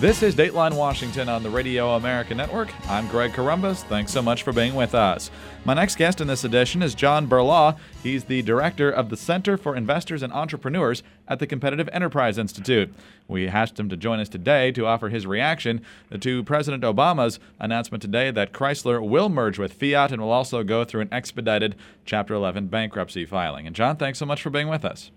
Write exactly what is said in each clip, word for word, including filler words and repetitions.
This is Dateline Washington on the Radio America Network. I'm Greg Corombos. Thanks so much for being with us. My next guest in this edition is John Berlaw. He's the director of the Center for Investors and Entrepreneurs at the Competitive Enterprise Institute. We asked him to join us today to offer his reaction to President Obama's announcement today that Chrysler will merge with Fiat and will also go through an expedited Chapter eleven bankruptcy filing. And John, thanks so much for being with us.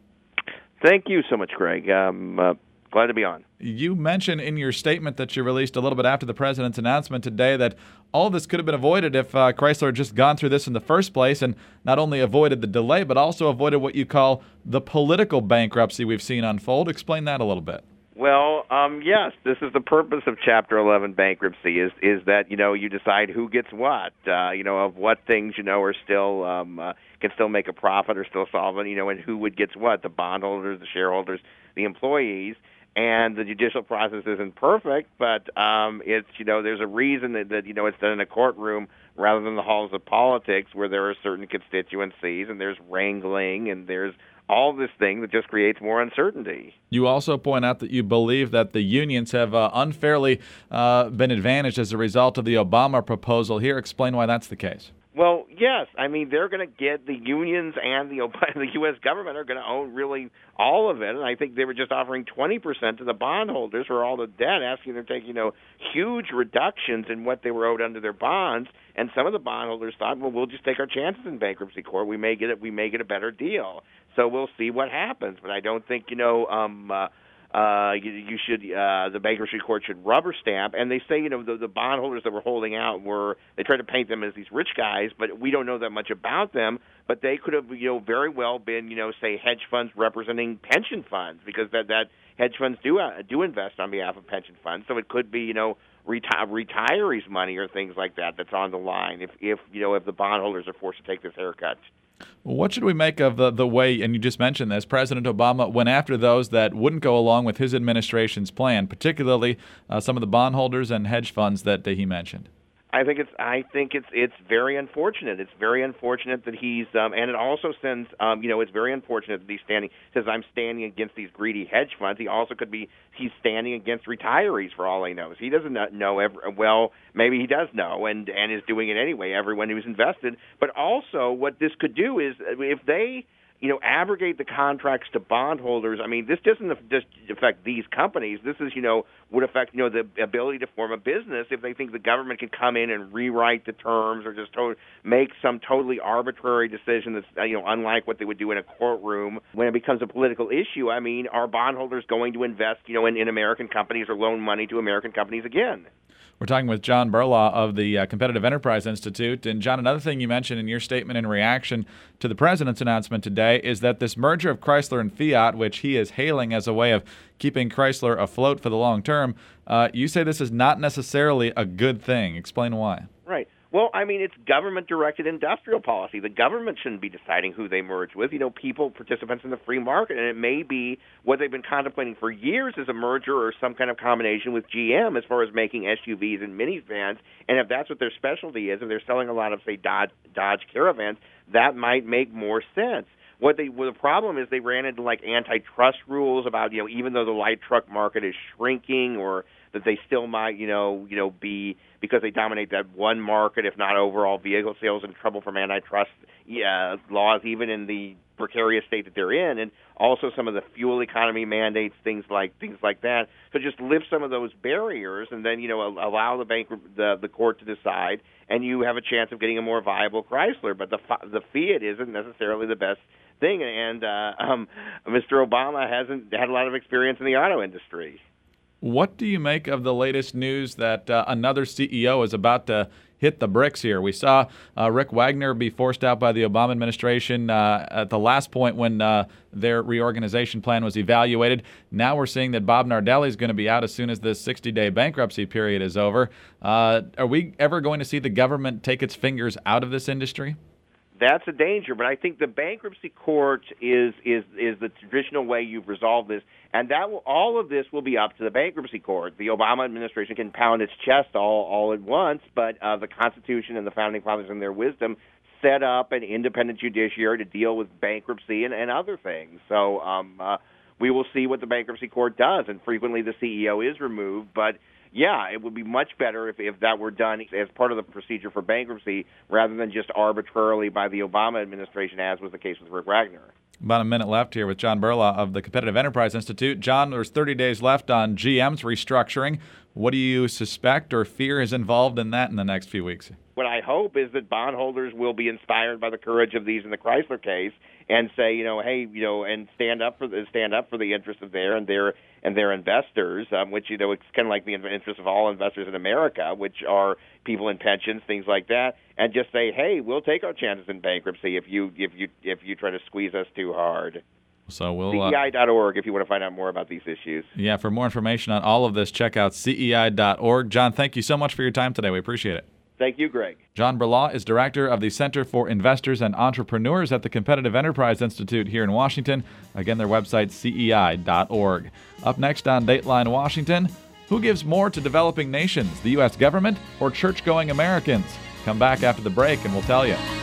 Thank you so much, Greg. Um, uh, Glad to be on. You mentioned in your statement that you released a little bit after the president's announcement today that all of this could have been avoided if uh, Chrysler had just gone through this in the first place and not only avoided the delay, but also avoided what you call the political bankruptcy we've seen unfold. Explain that a little bit. Well, um, yes, this is the purpose of Chapter eleven bankruptcy is is that, you know, you decide who gets what, uh, you know, of what things, you know, are still, um, uh, can still make a profit or still solvent, you know, and who would gets what, the bondholders, the shareholders, the employees. And the judicial process isn't perfect, but um, it's, you know, there's a reason that, that, you know, it's done in a courtroom rather than the halls of politics where there are certain constituencies and there's wrangling and there's all this thing that just creates more uncertainty. You also point out that you believe that the unions have uh, unfairly uh, been advantaged as a result of the Obama proposal here. Explain why that's the case. Well, yes. I mean, they're going to get the unions and the the U S government are going to own really all of it. And I think they were just offering twenty percent to the bondholders for all the debt, asking them to take, you know, huge reductions in what they were owed under their bonds. And some of the bondholders thought, well, we'll just take our chances in bankruptcy court. We may get it. We may get a better deal. So we'll see what happens. But I don't think, you know, um, uh, Uh, you, you should, uh, the bankruptcy court should rubber stamp. And they say, you know, the, the bondholders that were holding out were, they try to paint them as these rich guys, but we don't know that much about them. But they could have, you know, very well been, you know, say hedge funds representing pension funds, because that, that hedge funds do uh, do invest on behalf of pension funds. So it could be, you know, reti- retirees' money or things like that that's on the line if, if, you know, if the bondholders are forced to take this haircut. Well, what should we make of the, the way, and you just mentioned this, President Obama went after those that wouldn't go along with his administration's plan, particularly uh, some of the bondholders and hedge funds that uh, he mentioned? I think it's. I think it's. It's very unfortunate. It's very unfortunate that he's. Um, and it also sends. Um, you know, it's very unfortunate that he's standing. Says I'm standing against these greedy hedge funds. He also could be. He's standing against retirees for all he knows. He doesn't know. Every, well, maybe he does know, and and is doing it anyway. Everyone who's invested. But also, what this could do is if they, you know, abrogate the contracts to bondholders. I mean, this doesn't just affect these companies. This is, you know, would affect, you know, the ability to form a business if they think the government can come in and rewrite the terms or just to- make some totally arbitrary decision that's, you know, unlike what they would do in a courtroom. When it becomes a political issue, I mean, are bondholders going to invest, you know, in, in American companies or loan money to American companies again? We're talking with John Berlaw of the uh, Competitive Enterprise Institute. And, John, another thing you mentioned in your statement in reaction to the president's announcement today is that this merger of Chrysler and Fiat, which he is hailing as a way of keeping Chrysler afloat for the long term, uh, you say this is not necessarily a good thing. Explain why. Right. Well, I mean, it's government-directed industrial policy. The government shouldn't be deciding who they merge with. You know, people, participants in the free market, and it may be what they've been contemplating for years is a merger or some kind of combination with G M as far as making S U Vs and minivans. And if that's what their specialty is, if they're selling a lot of, say, Dodge, Dodge Caravans, that might make more sense. What they, well, the problem is they ran into like antitrust rules about, you know, even though the light truck market is shrinking, or that they still might, you know, you know, be because they dominate that one market, if not overall vehicle sales, in trouble from antitrust yeah, laws, even in the precarious state that they're in, and also some of the fuel economy mandates, things like things like that. So just lift some of those barriers, and then, you know, allow the bank, the the court to decide, and you have a chance of getting a more viable Chrysler. But the the Fiat isn't necessarily the best thing, and uh, um, Mister Obama hasn't had a lot of experience in the auto industry. What do you make of the latest news that uh, another C E O is about to hit the bricks here? We saw uh, Rick Wagner be forced out by the Obama administration uh, at the last point when uh, their reorganization plan was evaluated. Now we're seeing that Bob Nardelli is going to be out as soon as this sixty-day bankruptcy period is over. Uh, are we ever going to see the government take its fingers out of this industry? That's a danger, but I think the bankruptcy court is is is the traditional way you've resolved this, and that will, all of this will be up to the bankruptcy court. The Obama administration can pound its chest all all at once, but uh, the Constitution and the founding fathers, in their wisdom, set up an independent judiciary to deal with bankruptcy and, and other things. So um, uh, we will see what the bankruptcy court does. And frequently the C E O is removed, but yeah, it would be much better if, if that were done as part of the procedure for bankruptcy rather than just arbitrarily by the Obama administration, as was the case with Rick Wagner. About a minute left here with John Berlaw of the Competitive Enterprise Institute. John, there's thirty days left on G M's restructuring. What do you suspect or fear is involved in that in the next few weeks? What I hope is that bondholders will be inspired by the courage of these in the Chrysler case and say, you know, hey, you know, and stand up for the stand up for the interests of their and their and their investors, um, which, you know, it's kind of like the interest of all investors in America, which are people in pensions, things like that, and just say, hey, we'll take our chances in bankruptcy if you if you if you try to squeeze us too hard. So we'll C E I dot org if you want to find out more about these issues. Yeah, for more information on all of this, check out C E I dot org. John, thank you so much for your time today. We appreciate it. Thank you, Greg. John Berlaw is director of the Center for Investors and Entrepreneurs at the Competitive Enterprise Institute here in Washington. Again, their website, C E I dot org. Up next on Dateline Washington, who gives more to developing nations, the U S government or church-going Americans? Come back after the break and we'll tell you.